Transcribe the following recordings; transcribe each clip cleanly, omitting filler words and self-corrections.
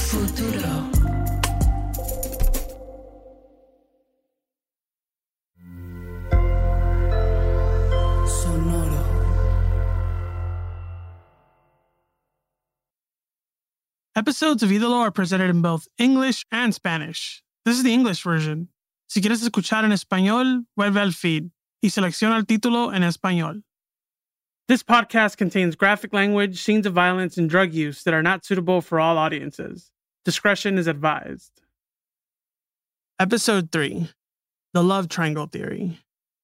Futuro. Sonoro. Episodes of Ídolo are presented in both English and Spanish. This is the English version. Si quieres escuchar en español, vuelve al feed y selecciona el título en español. This podcast contains graphic language, scenes of violence, and drug use that are not suitable for all audiences. Discretion is advised. Episode 3. The Love Triangle Theory.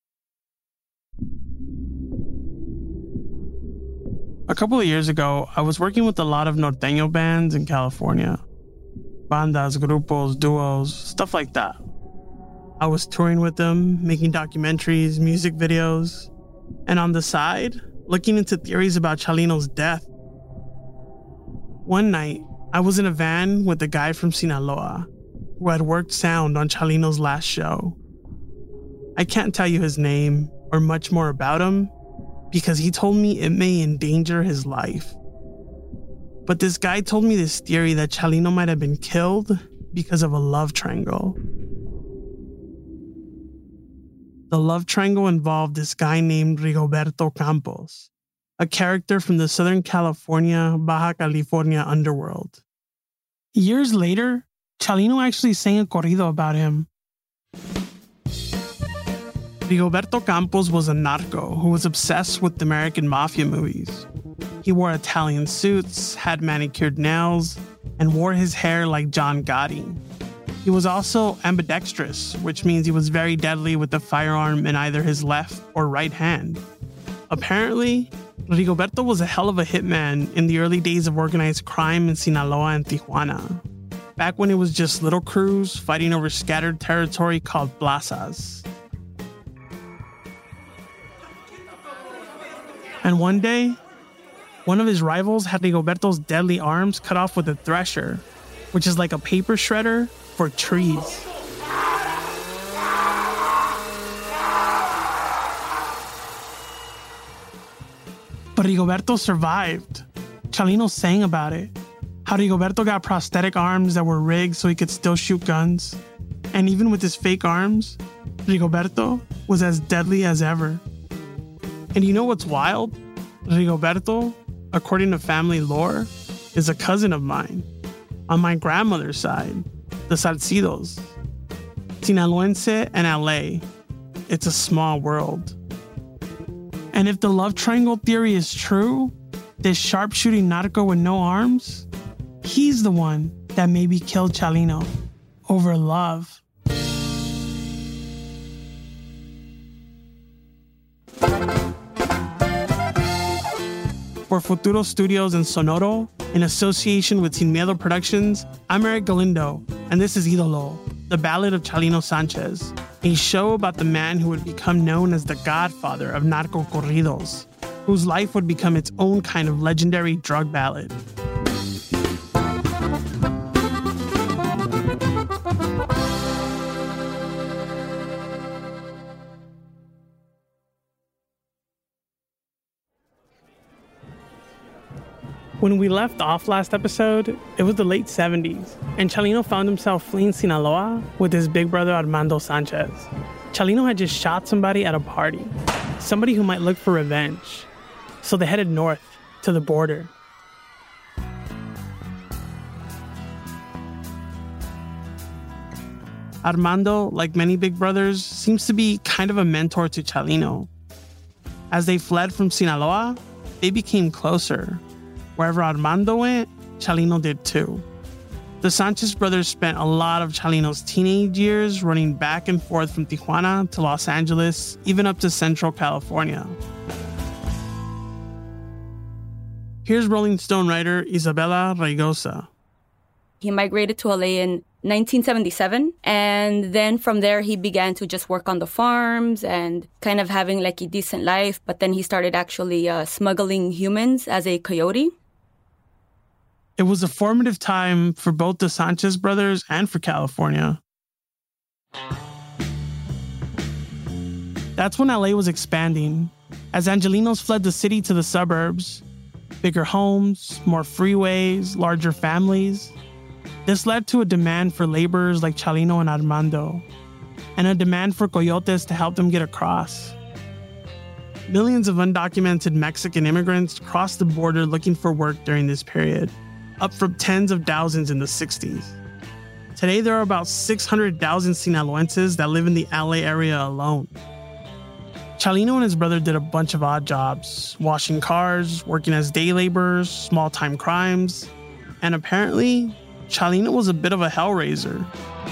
A couple of years ago, I was working with a lot of norteño bands in California. Bandas, grupos, duos, stuff like that. I was touring with them, making documentaries, music videos, and on the side, looking into theories about Chalino's death. One night, I was in a van with a guy from Sinaloa who had worked sound on Chalino's last show. I can't tell you his name or much more about him because he told me it may endanger his life. But this guy told me this theory that Chalino might have been killed because of a love triangle. The love triangle involved this guy named Rigoberto Campos, a character from the Southern California, Baja California underworld. Years later, Chalino actually sang a corrido about him. Rigoberto Campos was a narco who was obsessed with American mafia movies. He wore Italian suits, had manicured nails, and wore his hair like John Gotti. He was also ambidextrous, which means he was very deadly with a firearm in either his left or right hand. Apparently, Rigoberto was a hell of a hitman in the early days of organized crime in Sinaloa and Tijuana, back when it was just little crews fighting over scattered territory called plazas. And one day, one of his rivals had Rigoberto's deadly arms cut off with a thresher, which is like a paper shredder for trees. But Rigoberto survived. Chalino sang about it. How Rigoberto got prosthetic arms that were rigged so he could still shoot guns. And even with his fake arms, Rigoberto was as deadly as ever. And you know what's wild? Rigoberto, according to family lore, is a cousin of mine. On my grandmother's side, the Salcidos. Sinaloense and LA. It's a small world. And if the love triangle theory is true, this sharpshooting narco with no arms, he's the one that maybe killed Chalino over love. For Futuro Studios and Sonoro, in association with Sin Miedo Productions, I'm Eric Galindo, and this is Ídolo, the Ballad of Chalino Sanchez, a show about the man who would become known as the godfather of narco corridos, whose life would become its own kind of legendary drug ballad. When we left off last episode, it was the late 70s, and Chalino found himself fleeing Sinaloa with his big brother Armando Sanchez. Chalino had just shot somebody at a party, somebody who might look for revenge, so they headed north to the border. Armando, like many big brothers, seems to be kind of a mentor to Chalino. As they fled from Sinaloa, they became closer. Wherever Armando went, Chalino did too. The Sanchez brothers spent a lot of Chalino's teenage years running back and forth from Tijuana to Los Angeles, even up to Central California. Here's Rolling Stone writer Isabella Raygosa. He migrated to LA in 1977, and then from there he began to just work on the farms and kind of having like a decent life, but then he started actually smuggling humans as a coyote. It was a formative time for both the Sanchez brothers and for California. That's when LA was expanding, as Angelenos fled the city to the suburbs. Bigger homes, more freeways, larger families. This led to a demand for laborers like Chalino and Armando, and a demand for coyotes to help them get across. Millions of undocumented Mexican immigrants crossed the border looking for work during this period, up from tens of thousands in the 60s. Today, there are about 600,000 Sinaloenses that live in the LA area alone. Chalino and his brother did a bunch of odd jobs, washing cars, working as day laborers, small-time crimes, and apparently, Chalino was a bit of a hellraiser.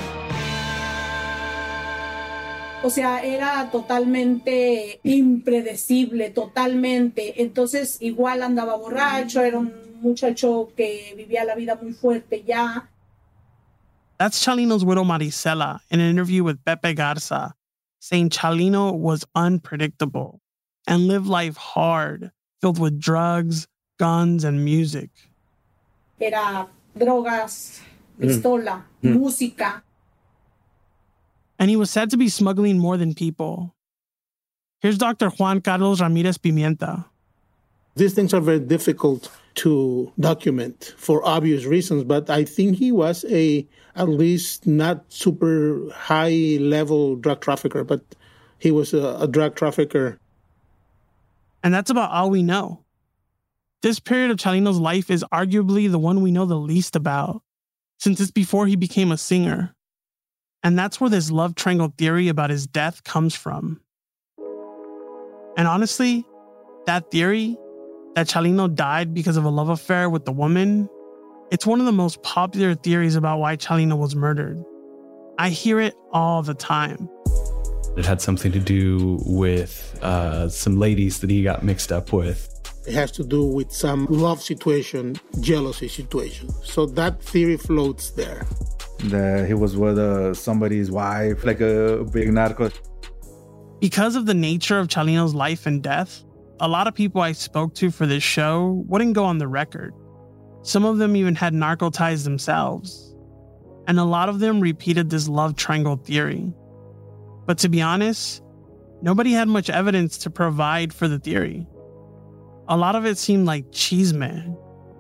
O sea, era totalmente impredecible, totalmente. Entonces, igual andaba borracho, era un muchacho que vivía la vida muy fuerte ya. That's Chalino's widow Maricela in an interview with Pepe Garza, saying Chalino was unpredictable and lived life hard, filled with drugs, guns, and music. Era drogas, pistola, música. And he was said to be smuggling more than people. Here's Dr. Juan Carlos Ramirez Pimienta. These things are very difficult to document for obvious reasons, but I think he was at least not super high-level drug trafficker, but he was a drug trafficker. And that's about all we know. This period of Chalino's life is arguably the one we know the least about, since it's before he became a singer. And that's where this love triangle theory about his death comes from. And honestly, that theory, that Chalino died because of a love affair with the woman, it's one of the most popular theories about why Chalino was murdered. I hear it all the time. It had something to do with some ladies that he got mixed up with. It has to do with some love situation, jealousy situation. So that theory floats there. That he was with somebody's wife, like a big narco. Because of the nature of Chalino's life and death, a lot of people I spoke to for this show wouldn't go on the record. Some of them even had narco ties themselves. And a lot of them repeated this love triangle theory. But to be honest, nobody had much evidence to provide for the theory. A lot of it seemed like chisme.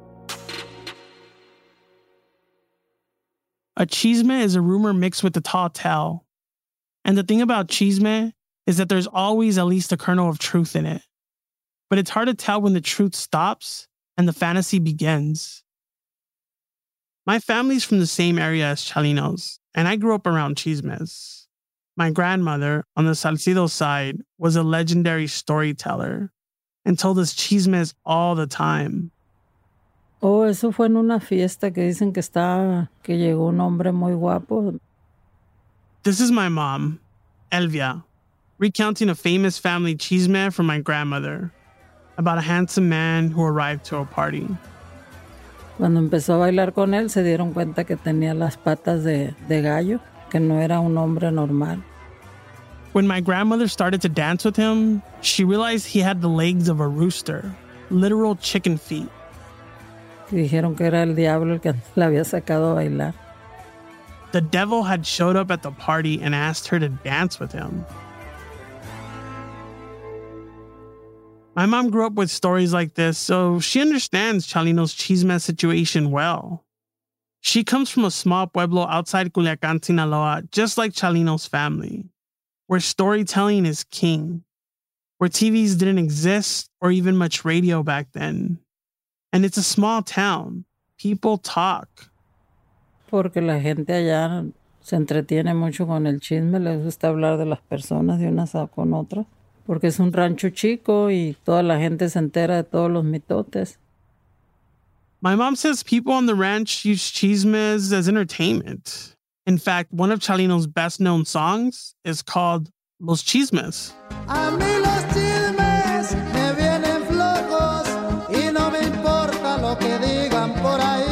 A chisme is a rumor mixed with a tall tale. And the thing about chisme is that there's always at least a kernel of truth in it. But it's hard to tell when the truth stops and the fantasy begins. My family's from the same area as Chalino's, and I grew up around chismes. My grandmother, on the Salcido side, was a legendary storyteller and told us chismes all the time. Oh, eso fue en una fiesta que dicen que llegó un hombre muy guapo. This is my mom, Elvia, recounting a famous family chisme from my grandmother about a handsome man who arrived to a party. Cuando empezó a bailar con él, se dieron cuenta que tenía las patas de gallo, que no era un hombre normal. When my grandmother started to dance with him, she realized he had the legs of a rooster, literal chicken feet. Dijeron que era el diablo el que la había sacado a bailar. The devil had showed up at the party and asked her to dance with him. My mom grew up with stories like this, so she understands Chalino's chisme situation well. She comes from a small pueblo outside Culiacan, Sinaloa, just like Chalino's family, where storytelling is king, where TVs didn't exist or even much radio back then. And it's a small town. People talk. Porque la gente allá se entretiene mucho con el chisme, les gusta hablar de las personas de unas con otras, porque es un rancho chico y toda la gente se entera de todos los mitotes. My mom says people on the ranch use chismes as entertainment. In fact, one of Chalino's best-known songs is called Los Chismes. A mí los chismes me vienen flojos y no me importa lo que digan por ahí.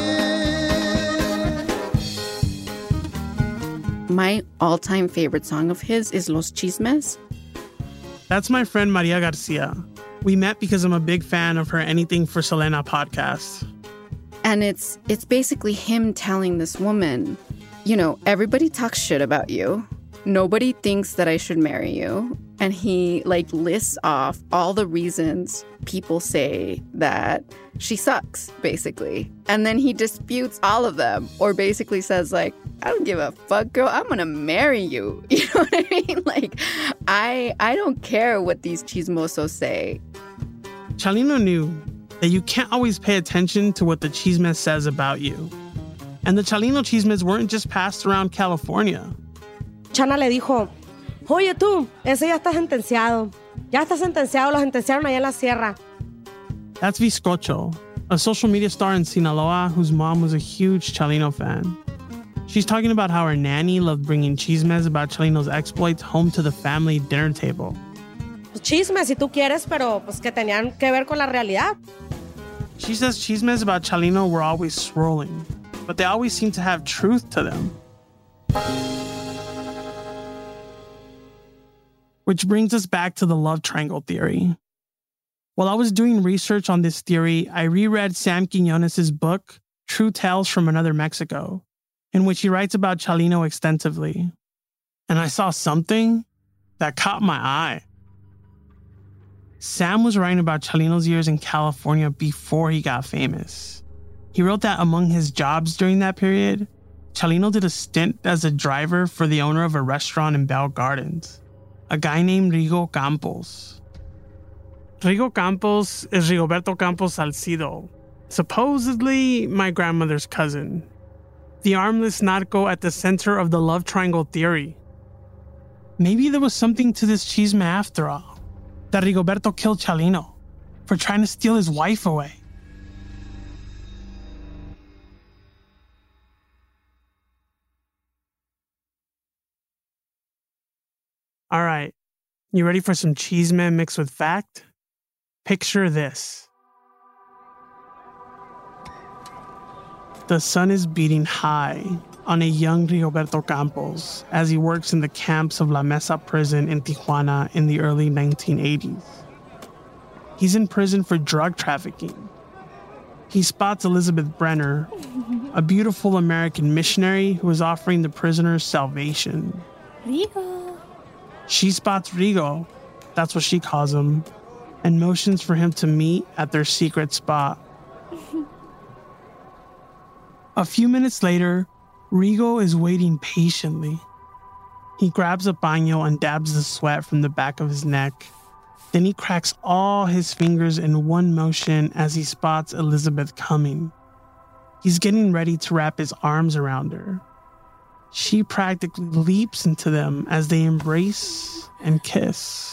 My all-time favorite song of his is Los Chismes. That's my friend Maria Garcia. We met because I'm a big fan of her Anything for Selena podcast. And it's basically him telling this woman, you know, everybody talks shit about you. Nobody thinks that I should marry you. And he lists off all the reasons people say that she sucks, basically. And then he disputes all of them, or basically says I don't give a fuck, girl, I'm gonna marry you. You know what I mean? I don't care what these chismosos say. Chalino knew that you can't always pay attention to what the chisme says about you. And the Chalino chismes weren't just passed around California. Chana le dijo, oye tú, ese ya está sentenciado. Ya está sentenciado, lo sentenciaron allá en la sierra. That's Vizcocho, a social media star in Sinaloa whose mom was a huge Chalino fan. She's talking about how her nanny loved bringing chismes about Chalino's exploits home to the family dinner table. Chismes si tú quieres, pero pues que tenían que ver con la realidad. She says chismes about Chalino were always swirling, but they always seemed to have truth to them. Which brings us back to the love triangle theory. While I was doing research on this theory, I reread Sam Quiñones' book, True Tales from Another Mexico, in which he writes about Chalino extensively. And I saw something that caught my eye. Sam was writing about Chalino's years in California before he got famous. He wrote that among his jobs during that period, Chalino did a stint as a driver for the owner of a restaurant in Bell Gardens, a guy named Rigo Campos. Rigo Campos is Rigoberto Campos Salcido, supposedly my grandmother's cousin, the armless narco at the center of the love triangle theory. Maybe there was something to this chisme after all, that Rigoberto killed Chalino for trying to steal his wife away. All right, you ready for some chisme mixed with fact? Picture this. The sun is beating high on a young Rigoberto Campos as he works in the camps of La Mesa prison in Tijuana in the early 1980s. He's in prison for drug trafficking. He spots Elizabeth Brenner, a beautiful American missionary who is offering the prisoners salvation. Rigo. She spots Rigo, that's what she calls him, and motions for him to meet at their secret spot. A few minutes later, Rigo is waiting patiently. He grabs a paño and dabs the sweat from the back of his neck. Then he cracks all his fingers in one motion as he spots Elizabeth coming. He's getting ready to wrap his arms around her. She practically leaps into them as they embrace and kiss.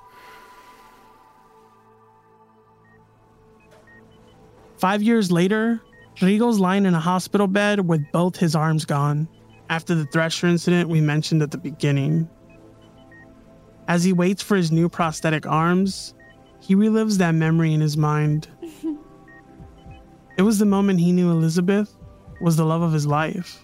Five years later, Rigo's lying in a hospital bed with both his arms gone after the Thresher incident we mentioned at the beginning. As he waits for his new prosthetic arms, he relives that memory in his mind. It was the moment he knew Elizabeth was the love of his life.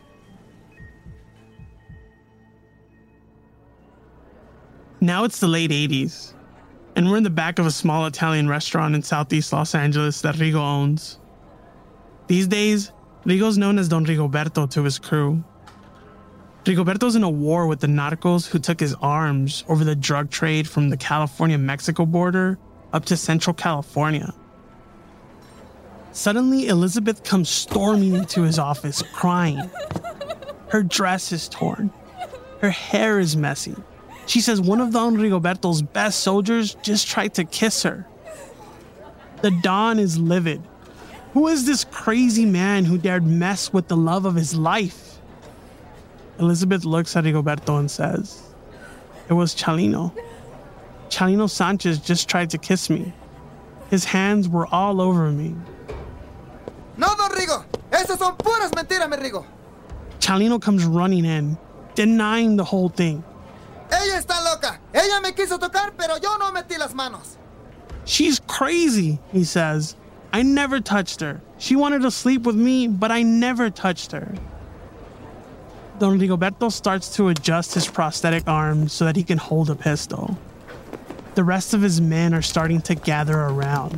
Now it's the late 80s, and we're in the back of a small Italian restaurant in Southeast Los Angeles that Rigo owns. These days, Rigo's known as Don Rigoberto to his crew. Rigoberto's in a war with the narcos who took his arms over the drug trade from the California-Mexico border up to Central California. Suddenly, Elizabeth comes storming into his office, crying. Her dress is torn. Her hair is messy. She says one of Don Rigoberto's best soldiers just tried to kiss her. The Don is livid. Who is this crazy man who dared mess with the love of his life? Elizabeth looks at Rigoberto and says, "It was Chalino. Chalino Sanchez just tried to kiss me. His hands were all over me." No, Don Rigo. Esas son puras mentiras, mi Rigo. Chalino comes running in, denying the whole thing. Ella está loca. Ella me quiso tocar, pero yo no metí las manos. "She's crazy," he says. "I never touched her. She wanted to sleep with me, but I never touched her." Don Rigoberto starts to adjust his prosthetic arm so that he can hold a pistol. The rest of his men are starting to gather around.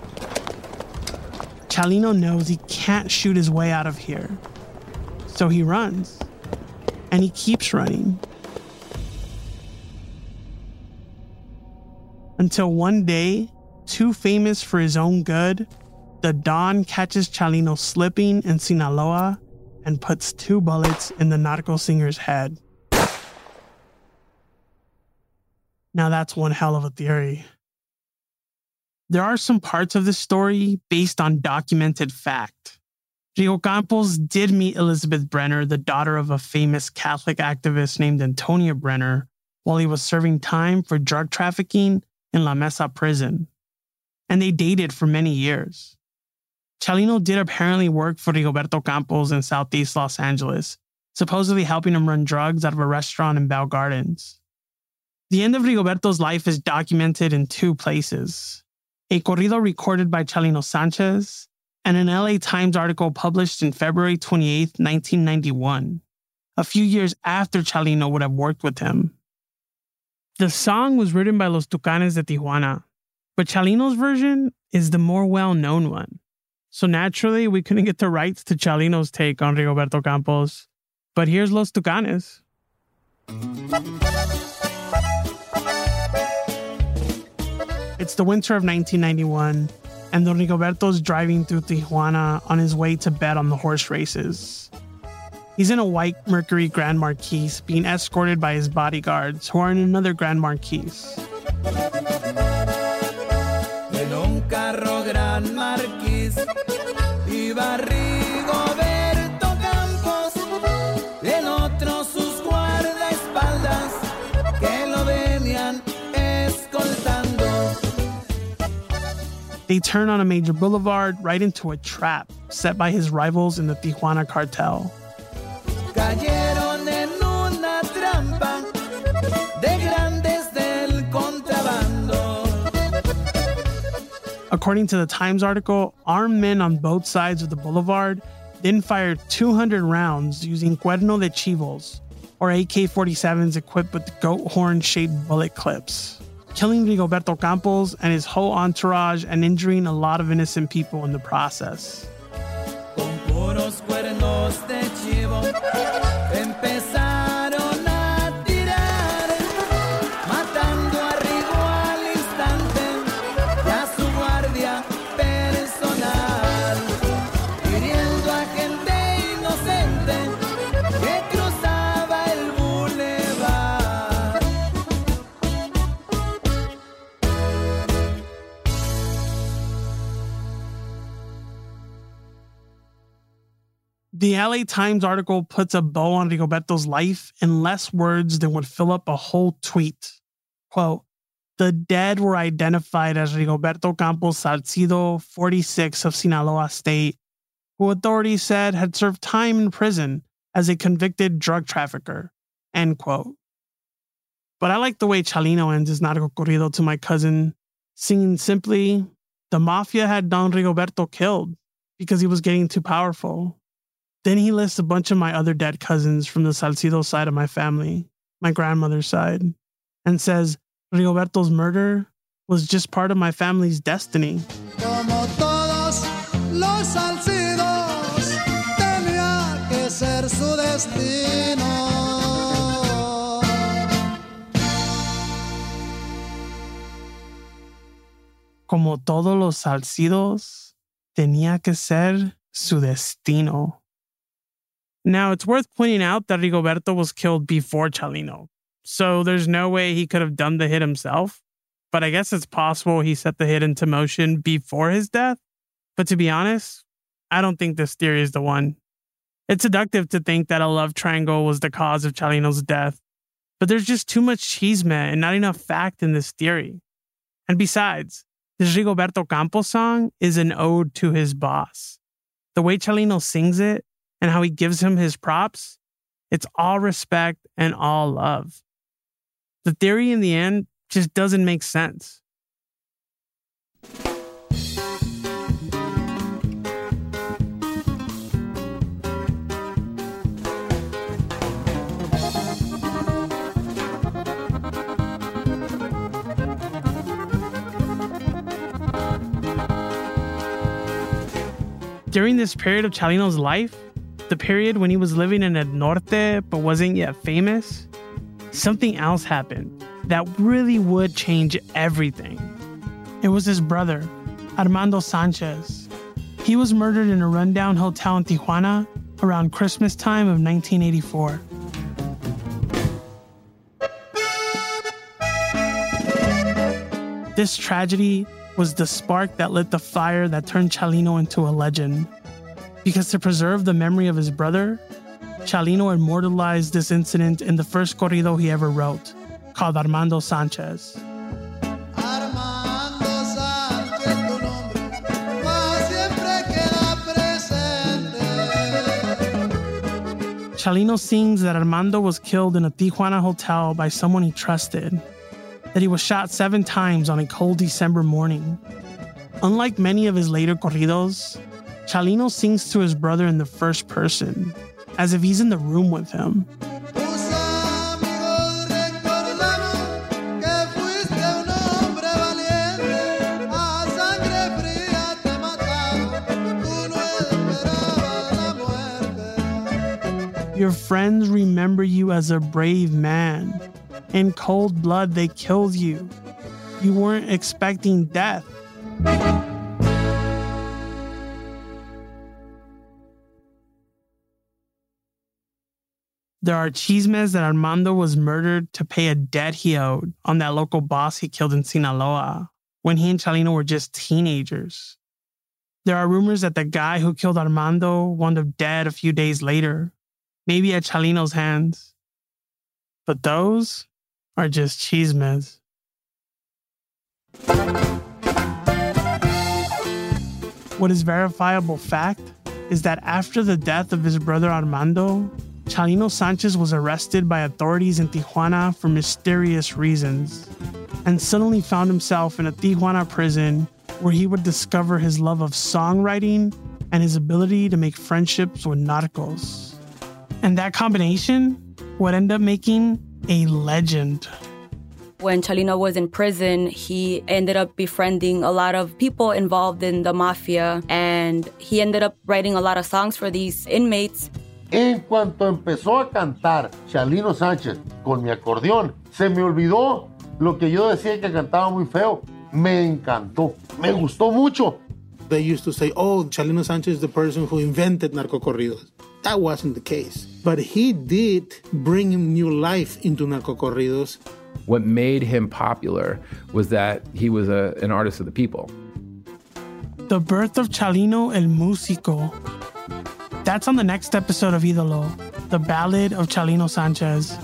Chalino knows he can't shoot his way out of here, so he runs, and he keeps running. Until one day, too famous for his own good, the Don catches Chalino slipping in Sinaloa and puts 2 bullets in the narco singer's head. Now that's one hell of a theory. There are some parts of this story based on documented fact. Rigo Campos did meet Elizabeth Brenner, the daughter of a famous Catholic activist named Antonia Brenner, while he was serving time for drug trafficking in La Mesa prison. And they dated for many years. Chalino did apparently work for Rigoberto Campos in Southeast Los Angeles, supposedly helping him run drugs out of a restaurant in Bell Gardens. The end of Rigoberto's life is documented in 2 places: a corrido recorded by Chalino Sanchez and an LA Times article published in February 28, 1991, a few years after Chalino would have worked with him. The song was written by Los Tucanes de Tijuana, but Chalino's version is the more well-known one. So naturally, we couldn't get the rights to Chalino's take on Rigoberto Campos. But here's Los Tucanes. It's the winter of 1991, and Don Rigoberto's driving through Tijuana on his way to bet on the horse races. He's in a white Mercury Grand Marquis being escorted by his bodyguards, who are in another Grand Marquis. En un carro Gran Marquis iba Rigoberto Campos, en otro sus guardaespaldas que lo venían escoltando. They turn on a major boulevard right into a trap set by his rivals in the Tijuana cartel. Cayeron en una trampa de grandes del contrabando. According to the Times article, armed men on both sides of the boulevard then fired 200 rounds using cuerno de chivos, or AK-47s equipped with goat horn-shaped bullet clips, killing Rigoberto Campos and his whole entourage and injuring a lot of innocent people in the process. Con puros cuernos de chivo empezaron a tirar, matando a Rigo al instante y a su guardia personal, hiriendo a gente inocente que cruzaba el bulevar. The LA Times article puts a bow on Rigoberto's life in less words than would fill up a whole tweet. Quote, "The dead were identified as Rigoberto Campos Salcido, 46 of Sinaloa State, who authorities said had served time in prison as a convicted drug trafficker." End quote. But I like the way Chalino ends his narco corrido to my cousin, singing simply, "The mafia had Don Rigoberto killed because he was getting too powerful." Then he lists a bunch of my other dead cousins from the Salcido side of my family, my grandmother's side, and says Rigoberto's murder was just part of my family's destiny. Como todos los Salcidos, tenía que ser su destino. Como todos los Salcidos, tenía que ser su destino. Now, it's worth pointing out that Rigoberto was killed before Chalino, so there's no way he could have done the hit himself. But I guess it's possible he set the hit into motion before his death. But to be honest, I don't think this theory is the one. It's seductive to think that a love triangle was the cause of Chalino's death, but there's just too much chisme and not enough fact in this theory. And besides, this Rigoberto Campos song is an ode to his boss. The way Chalino sings it, and how he gives him his props, it's all respect and all love. The theory in the end just doesn't make sense. During this period of Chalino's life, the period when he was living in El Norte but wasn't yet famous, something else happened. that really would change everything. It was his brother, Armando Sanchez. He was murdered in a rundown hotel in Tijuana around Christmas time of 1984. This tragedy was the spark that lit the fire that turned Chalino into a legend. Because to preserve the memory of his brother, Chalino immortalized this incident in the first corrido he ever wrote, called Armando Sanchez. Chalino sings that Armando was killed in a Tijuana hotel by someone he trusted, that he was shot 7 times on a cold December morning. Unlike many of his later corridos, Chalino sings to his brother in the first person, as if he's in the room with him. Your friends remember you as a brave man. In cold blood, they killed you. You weren't expecting death. There are chismes that Armando was murdered to pay a debt he owed on that local boss he killed in Sinaloa when he and Chalino were just teenagers. There are rumors that the guy who killed Armando wound up dead a few days later, maybe at Chalino's hands. But those are just chismes. What is verifiable fact is that after the death of his brother Armando, Chalino Sanchez was arrested by authorities in Tijuana for mysterious reasons, and suddenly found himself in a Tijuana prison where he would discover his love of songwriting and his ability to make friendships with narcos. And that combination would end up making a legend. When Chalino was in prison, he ended up befriending a lot of people involved in the mafia, and he ended up writing a lot of songs for these inmates. En cuanto empezó a cantar Chalino Sánchez con mi acordeón, se me olvidó lo que yo decía que cantaba muy feo. Me encantó, me gustó mucho. They used to say, oh, Chalino Sanchez is the person who invented narcocorridos. That wasn't the case. But he did bring new life into narcocorridos. What made him popular was that he was an artist of the people. The birth of Chalino el Músico. That's on the next episode of Ídolo, the Ballad of Chalino Sanchez.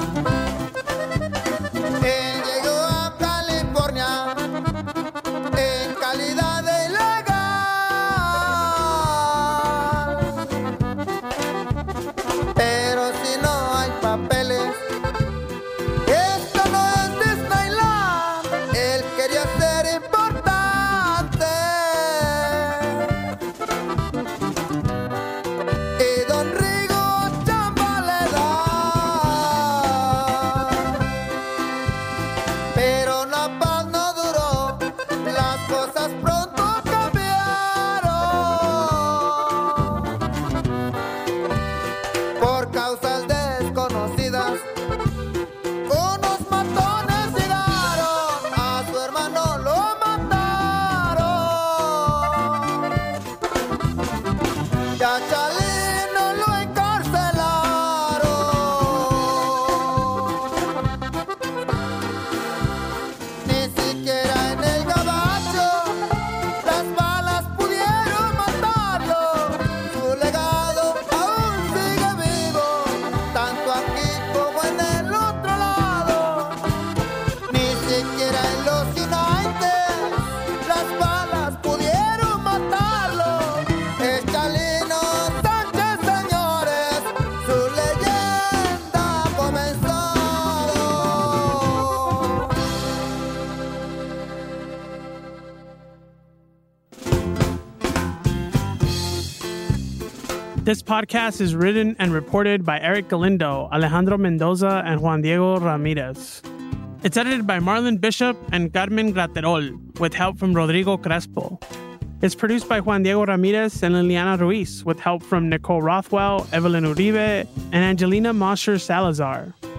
This podcast is written and reported by Eric Galindo, Alejandro Mendoza, and Juan Diego Ramirez. It's edited by Marlon Bishop and Carmen Graterol, with help from Rodrigo Crespo. It's produced by Juan Diego Ramirez and Liliana Ruiz, with help from Nicole Rothwell, Evelyn Uribe, and Angelina Mosher Salazar.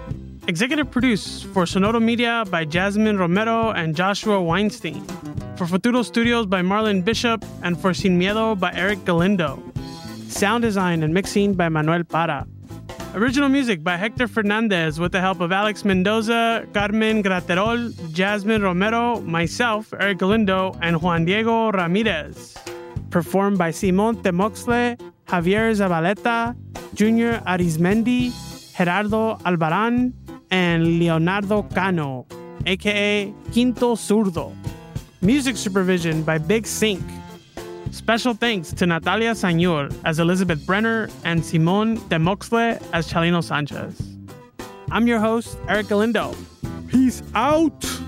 Executive produced for Sonoro Media by Jasmine Romero and Joshua Weinstein. For Futuro Studios by Marlon Bishop and for Sin Miedo by Eric Galindo. Sound design and mixing by Manuel Para. Original music by Hector Fernandez with the help of Alex Mendoza, Carmen Graterol, Jasmine Romero, myself, Eric Galindo, and Juan Diego Ramirez. Performed by Simon Temoxle, Javier Zabaleta, Junior Arizmendi, Gerardo Albaran, and Leonardo Cano, aka Quinto Zurdo. Music supervision by Big Sync. Special thanks to Natalia Sañur as Elizabeth Brenner and Simon Temoxle as Chalino Sanchez. I'm your host, Eric Galindo. Peace out!